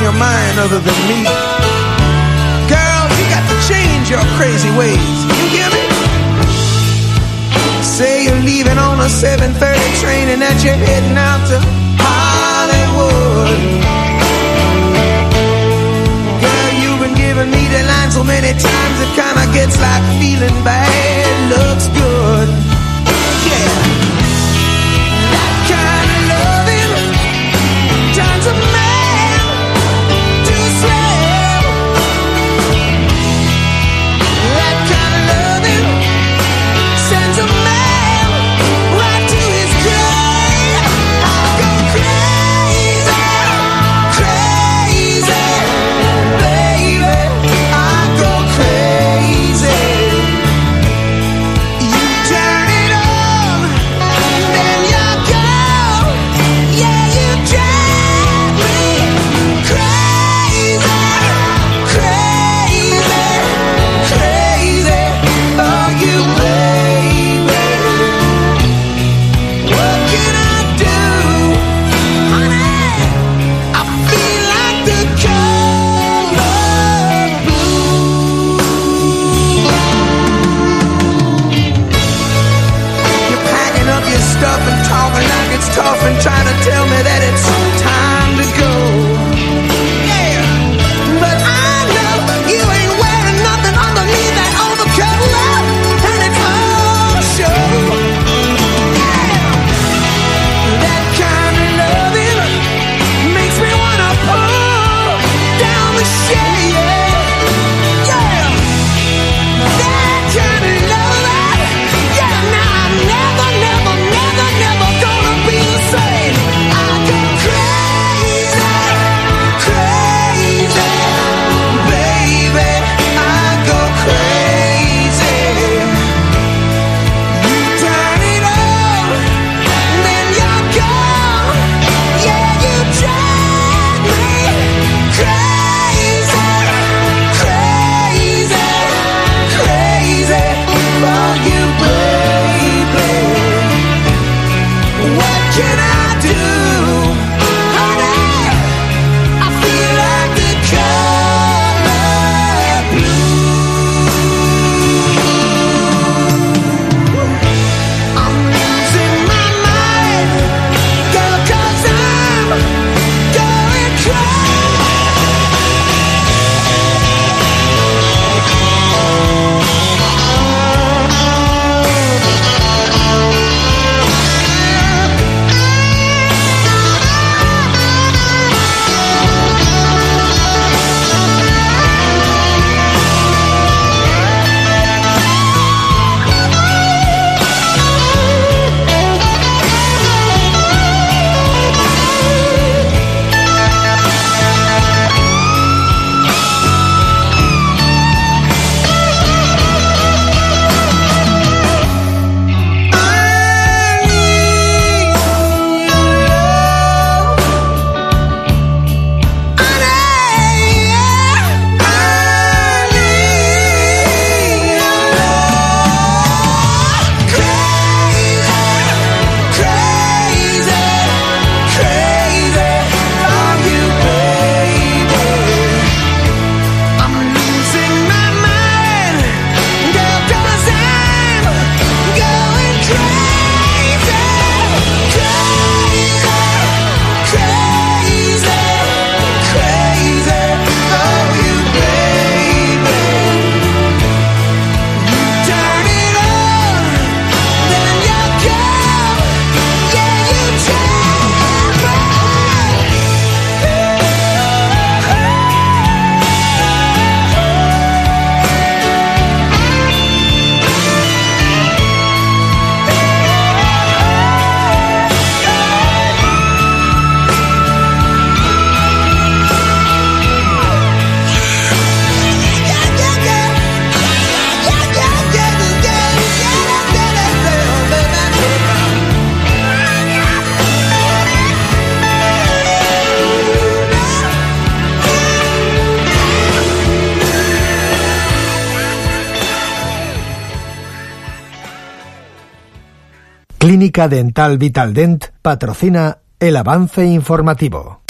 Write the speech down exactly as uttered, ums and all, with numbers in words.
your mind other than me. Girl, you got to change your crazy ways. You hear me? Say you're leaving on a seven thirty train and that you're heading out to Hollywood. Girl, you've been giving me the line so many times it kinda gets like feeling bad looks good. Yeah, that kind of loving turns a man to a slave. That kind of loving sends a man right to his grave. I go crazy, crazy, baby. I go crazy. You turn it on, then you go. Yeah, you drive me crazy, crazy, crazy. Oh, you baby. What can I do, honey? I feel like the color blue. You're packing up your stuff and talking like it's tough and trying to tell me that it's time to go. Yeah, but I know you ain't wearing nothing underneath that overcoat, love, and it's all show. Yeah, that kind of loving makes me wanna pull down the shade. Yeah, that kind of loving. Yeah, now I'm never, never, never, never gonna be the same. I go crazy, crazy, baby. I go crazy. You turn it on, then you're gone. Yeah, you drive me crazy, crazy, crazy for you, baby. What can I do, honey? I feel like the color blue. I'm losing my mind, girl, 'cause I'm going Clínica Dental Vitaldent patrocina el avance informativo.